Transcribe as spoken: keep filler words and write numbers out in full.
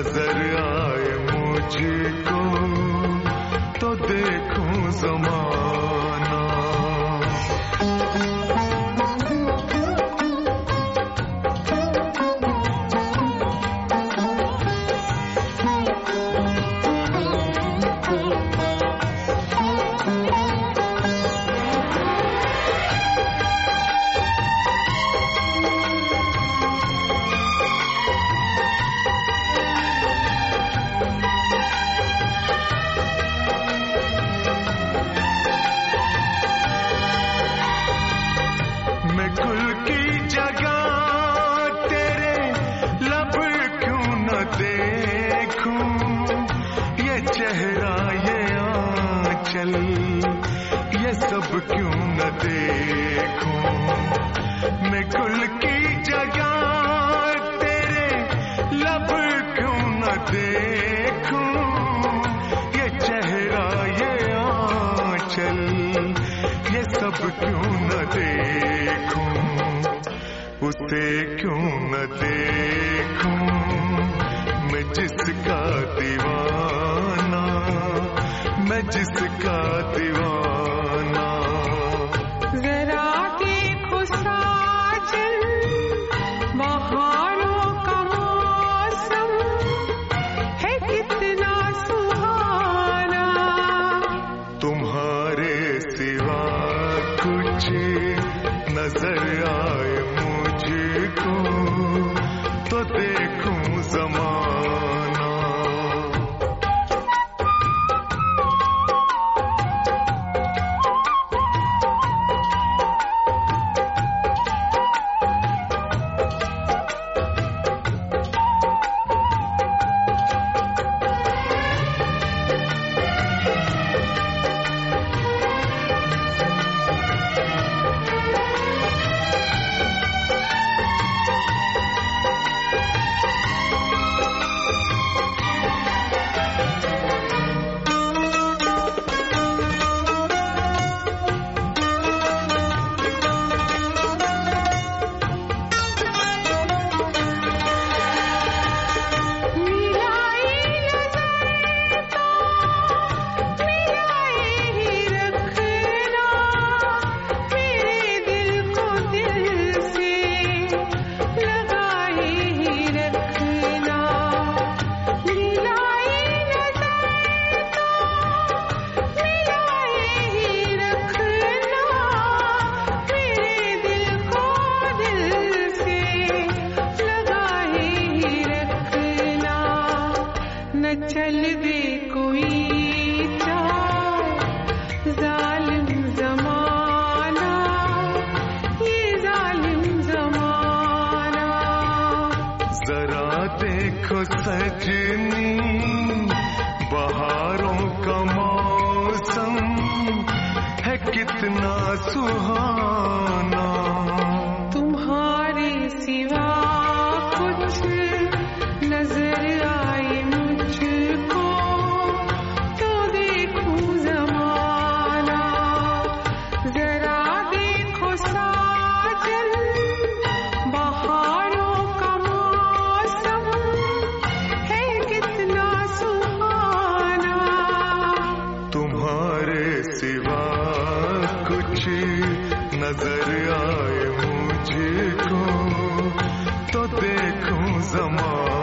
नजर आए मुझको तो देखूं ज़माना। ये सब क्यों न देखूं मैं गुल की जगह तेरे लब क्यों न देखूं ये चेहरा ये आंचल ये सब क्यों न देखूं उसे क्यों न देखूं मैं जिसका दीवाना मैं जिसका दीवाना। जरा देखो साजन बहारों का मौसम है कितना सुहाना। तुम्हारे सिवा कुछ नजर आए मुझको तो देखूं ज़माना। चल दे कोई चाल जालिम ज़माना ये जालिम ज़माना। जरा देखो सजनी बहारों का मौसम है कितना सुहाना। तुम्हारे सिवा कुछ नजर आए मुझको तो देखूं ज़माना। जरा देखो साजन बहारों का मौसम है कितना सुहाना। तुम्हारे सिवा कुछ नजर आए मुझको तो देखूं ज़माना।